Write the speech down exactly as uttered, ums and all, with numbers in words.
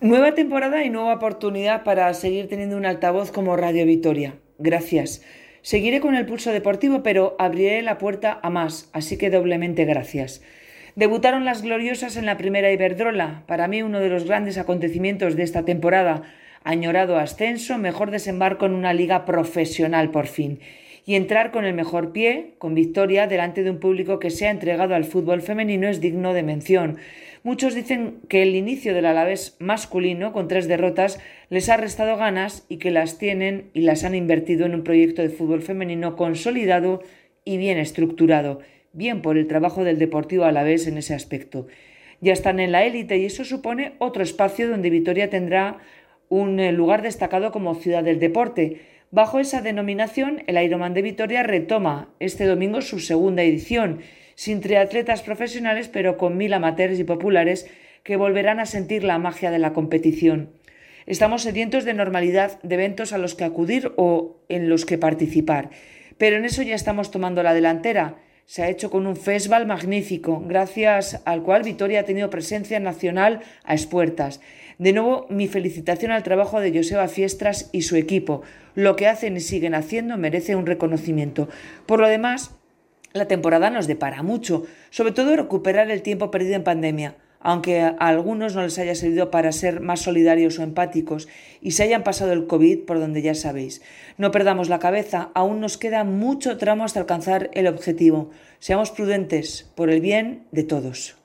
Nueva temporada y nueva oportunidad para seguir teniendo un altavoz como Radio Vitoria. Gracias. Seguiré con el pulso deportivo, pero abriré la puerta a más, así que doblemente gracias. Debutaron las gloriosas en la primera Iberdrola, para mí uno de los grandes acontecimientos de esta temporada. Añorado ascenso, mejor desembarco en una liga profesional por fin. Y entrar con el mejor pie, con victoria, delante de un público que se ha entregado al fútbol femenino es digno de mención. Muchos dicen que el inicio del Alavés masculino, con tres derrotas, les ha restado ganas y que las tienen y las han invertido en un proyecto de fútbol femenino consolidado y bien estructurado. Bien por el trabajo del Deportivo Alavés en ese aspecto. Ya están en la élite y eso supone otro espacio donde Vitoria tendrá un lugar destacado como ciudad del deporte. Bajo esa denominación, el Ironman de Vitoria retoma este domingo su segunda edición, sin triatletas profesionales, pero con mil amateurs y populares que volverán a sentir la magia de la competición. Estamos sedientos de normalidad, de eventos a los que acudir o en los que participar, pero en eso ya estamos tomando la delantera. Se ha hecho con un festival magnífico, gracias al cual Vitoria ha tenido presencia nacional a expuertas. De nuevo, mi felicitación al trabajo de Joseba Fiestras y su equipo. Lo que hacen y siguen haciendo merece un reconocimiento. Por lo demás, la temporada nos depara mucho, sobre todo recuperar el tiempo perdido en pandemia, aunque a algunos no les haya servido para ser más solidarios o empáticos y se hayan pasado el COVID por donde ya sabéis. No perdamos la cabeza, aún nos queda mucho tramo hasta alcanzar el objetivo. Seamos prudentes por el bien de todos.